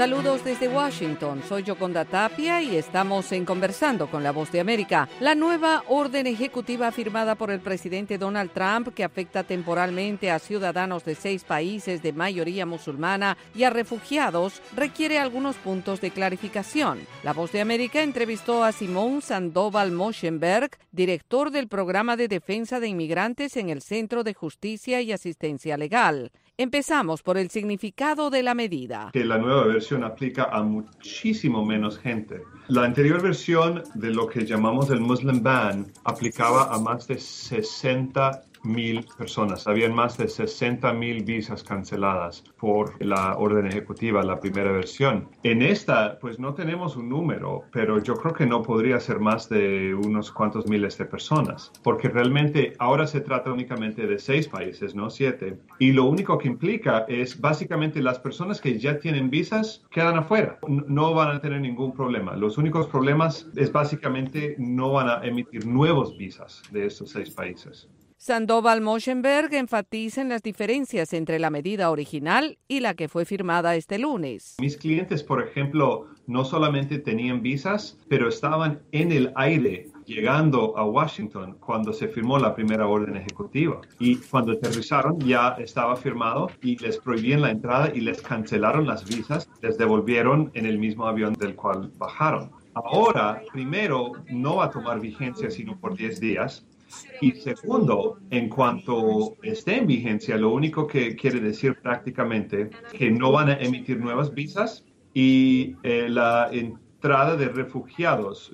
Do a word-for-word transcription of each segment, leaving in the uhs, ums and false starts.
Saludos desde Washington, soy Yoconda Tapia y estamos en Conversando con la Voz de América. La nueva orden ejecutiva firmada por el presidente Donald Trump, que afecta temporalmente a ciudadanos de seis países de mayoría musulmana y a refugiados, requiere algunos puntos de clarificación. La Voz de América entrevistó a Simón Sandoval Moshenberg, director del Programa de Defensa de Inmigrantes en el Centro de Justicia y Asistencia Legal. Empezamos por el significado de la medida. Que la nueva versión aplica a muchísimo menos gente. La anterior versión de lo que llamamos el Muslim Ban aplicaba a más de sesenta mil personas. Habían más de sesenta mil visas canceladas por la orden ejecutiva, la primera versión. En esta, pues no tenemos un número, pero yo creo que no podría ser más de unos cuantos miles de personas, porque realmente ahora se trata únicamente de seis países, no siete. Y lo único que implica es básicamente las personas que ya tienen visas quedan afuera. No van a tener ningún problema. Los únicos problemas es básicamente no van a emitir nuevos visas de estos seis países. Sandoval Moshenberg enfatiza en las diferencias entre la medida original y la que fue firmada este lunes. Mis clientes, por ejemplo, no solamente tenían visas, pero estaban en el aire llegando a Washington cuando se firmó la primera orden ejecutiva. Y cuando aterrizaron ya estaba firmado y les prohibían la entrada y les cancelaron las visas, les devolvieron en el mismo avión del cual bajaron. Ahora, primero, no va a tomar vigencia sino por diez días. Y segundo, en cuanto esté en vigencia, lo único que quiere decir prácticamente que no van a emitir nuevas visas y eh, la entrada de refugiados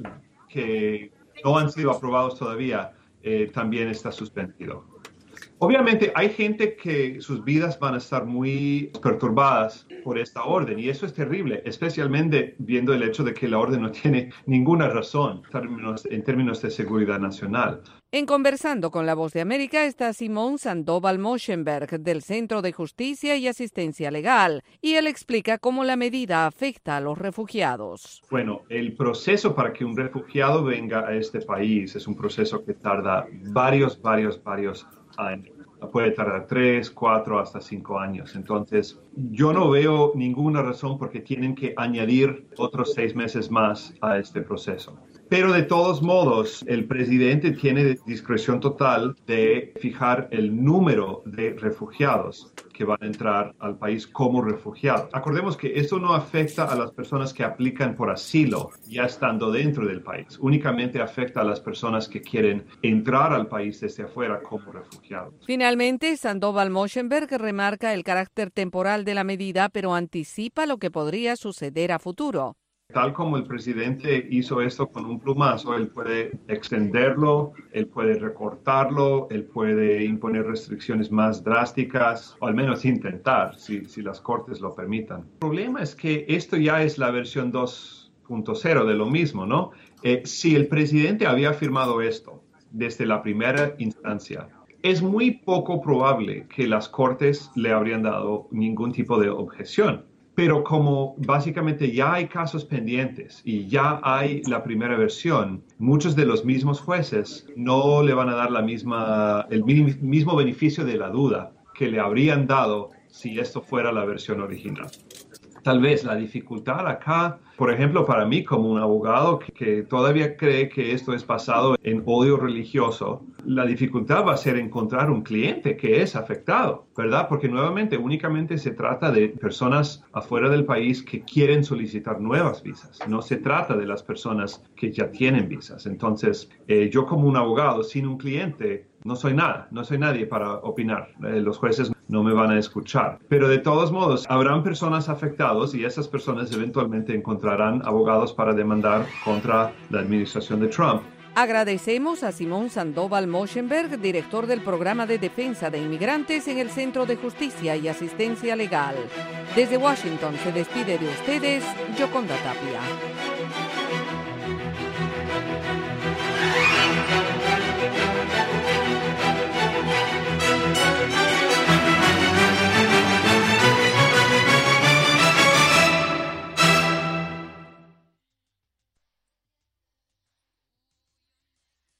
que no han sido aprobados todavía eh, también está suspendido. Obviamente hay gente que sus vidas van a estar muy perturbadas por esta orden y eso es terrible, especialmente viendo el hecho de que la orden no tiene ninguna razón en términos, en términos de seguridad nacional. En Conversando con la Voz de América está Simón Sandoval Moshenberg del Centro de Justicia y Asistencia Legal y él explica cómo la medida afecta a los refugiados. Bueno, el proceso para que un refugiado venga a este país es un proceso que tarda varios, varios, varios años. Puede tardar tres, cuatro, hasta cinco años. Entonces, yo no veo ninguna razón por qué tienen que añadir otros seis meses más a este proceso. Pero de todos modos, el presidente tiene discreción total de fijar el número de refugiados que van a entrar al país como refugiados. Acordemos que esto no afecta a las personas que aplican por asilo ya estando dentro del país. Únicamente afecta a las personas que quieren entrar al país desde afuera como refugiados. Finalmente, Sandoval Moshenberg remarca el carácter temporal de la medida, pero anticipa lo que podría suceder a futuro. Tal como el presidente hizo esto con un plumazo, él puede extenderlo, él puede recortarlo, él puede imponer restricciones más drásticas, o al menos intentar, si, si las cortes lo permitan. El problema es que esto ya es la versión dos punto cero de lo mismo, ¿no? Eh, si el presidente había firmado esto desde la primera instancia, es muy poco probable que las cortes le habrían dado ningún tipo de objeción. Pero como básicamente ya hay casos pendientes y ya hay la primera versión, muchos de los mismos jueces no le van a dar la misma, el mismo beneficio de la duda que le habrían dado si esto fuera la versión original. Tal vez la dificultad acá, por ejemplo, para mí como un abogado que, que todavía cree que esto es basado en odio religioso, la dificultad va a ser encontrar un cliente que es afectado, ¿verdad? Porque nuevamente únicamente se trata de personas afuera del país que quieren solicitar nuevas visas. No se trata de las personas que ya tienen visas. Entonces, eh, yo como un abogado sin un cliente, no soy nada, no soy nadie para opinar. Eh, los jueces no me van a escuchar. Pero de todos modos, habrán personas afectadas y esas personas eventualmente encontrarán abogados para demandar contra la administración de Trump. Agradecemos a Simón Sandoval Moshenberg, director del Programa de Defensa de Inmigrantes en el Centro de Justicia y Asistencia Legal. Desde Washington se despide de ustedes, Yoconda Tapia.